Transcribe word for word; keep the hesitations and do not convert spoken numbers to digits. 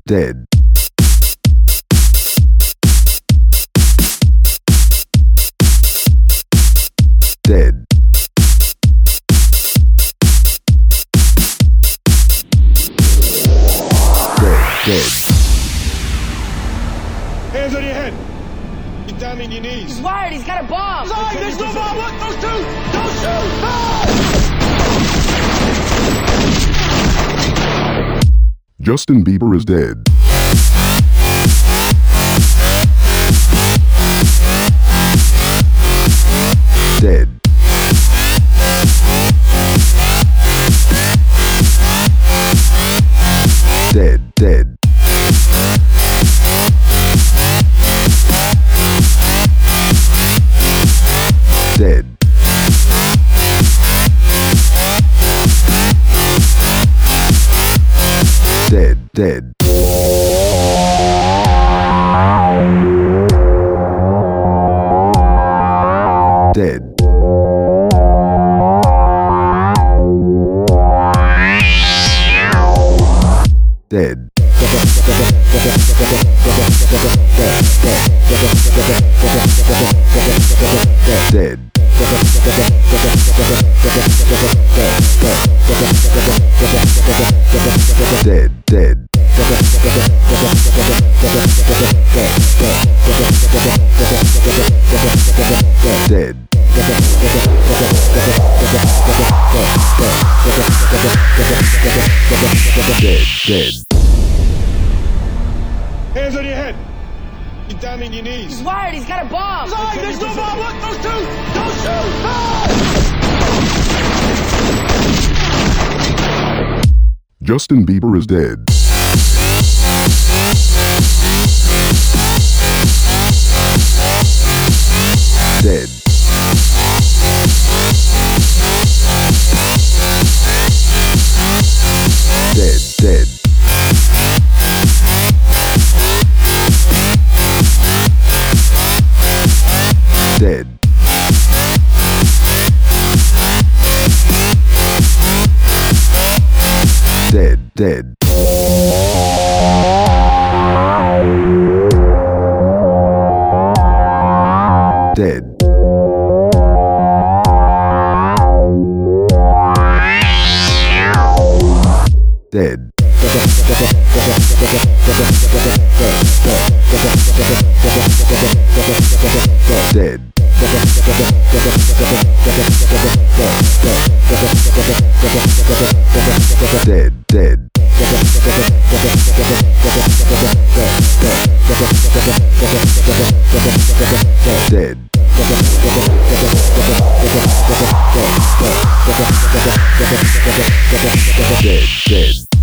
dead. Dead. Dead, dead. Hands on your head. Get down on your knees. He's wired. He's got a bomb. Sorry, there's no bomb. What? Those two. Don't shoot. Ah! Justin Bieber is dead. Dead. Dead, dead. Dead. Dead, dead. Dead. Dead. Dead. Dead, dead. Dead. Dead, dead. Hands on your head. Get down on your knees. He's wired. He's got a bomb. Sorry, there's no bomb. What? Those two. Don't shoot. Ah! Justin Bieber is dead. Dead. Dead, dead. Dead. Dead, dead. Dead. Dead. Dead. Dead, dead. Dead. Dead, dead.